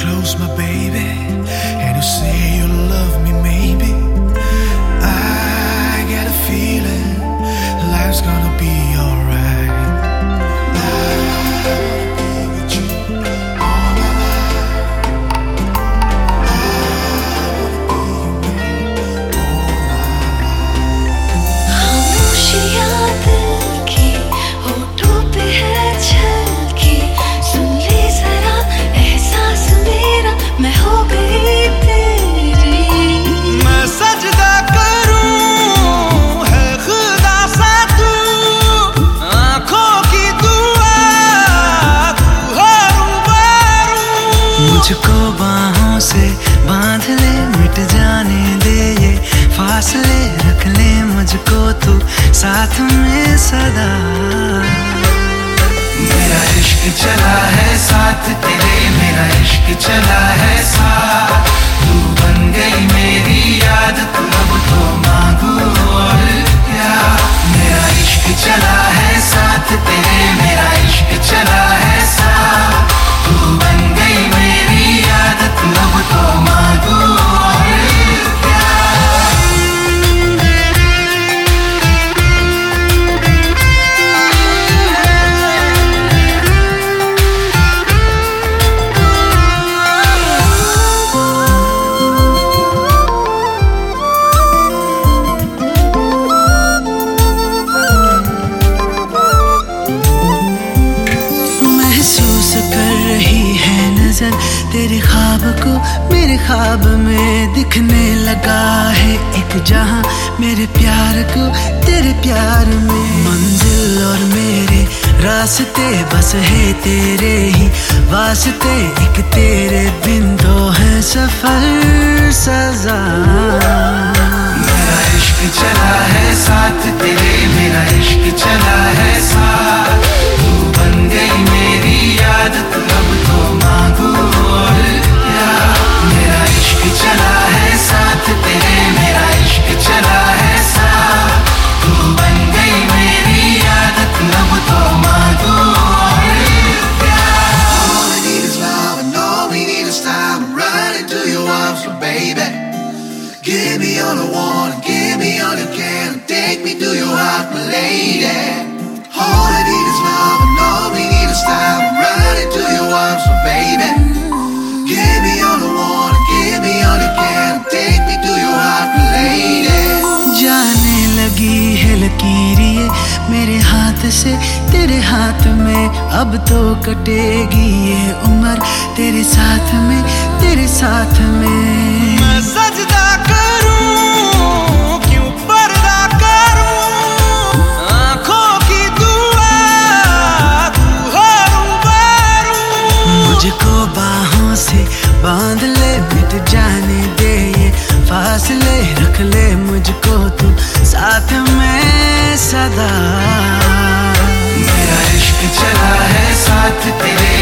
close, my baby, and you say you love me, maybe I get a feeling life's gonna be alright. I'll be with you all my life. I wanna be your man all my life. खामोशियाँ दिल की होठों पे है छलकी, सुन ले जरा एहसास मेरा, मैं हो गई तेरी। मैं सजदा करूं है खुदा सा तू, आँखों की दुआ तू हो रूबरू। मुझको बाहों से बांध ले, मिट जाने दे ये फासले, रख ले मुझको तू साथ में सदा। मेरा इश्क चला है साथ तेरे, मेरा इश्क चला है साथ, तू बन गई मेरी याद, तू अब तो मांगू और क्या। मेरा इश्क चला है साथ तेरे, मेरा इश्क चला है साथ, तू बन गई मेरी याद, तू अब तो मांगू और क्या। तेरे ख्वाब को मेरे ख्वाब में दिखने लगा है एक जहां, मेरे प्यार को तेरे प्यार में। मंजिल और मेरे रास्ते बस है तेरे ही वास्ते, एक तेरे बिन तो है सफर सजा। मेरा इश्क चला है साथ तेरे, मेरा इश्क चला है साथ, तू बन गई मेरी याद, तू अब तो मांगू और क्या। मेरा इश्क चला है साथ तेरे, मेरा इश्क चला है साथ, तू बन गई मेरी याद, तू अब तो मांगू और क्या। All we need is love and all we need is time, run into your arms, baby. Give me all I want, give me all you can, take me to your heart, my lady. All I need is love and all we need is time, run into your arms, baby. Give me all I want, give me all you can, take me to your heart, my lady. जाने लगी है लकीरें मेरे हाथ से तेरे हाथ में, अब तो कटेगी ये उम्र तेरे साथ में, तेरे साथ में। मैं सजदा करूं क्यों पर्दा करूं, आँखों की दुआ तू हो रूबरू। मुझको बाहों से बांध ले, मिट जाने दे ये फासले, रख ले मुझको तू साथ में सदा। मेरा इश्क चला है साथ तेरे,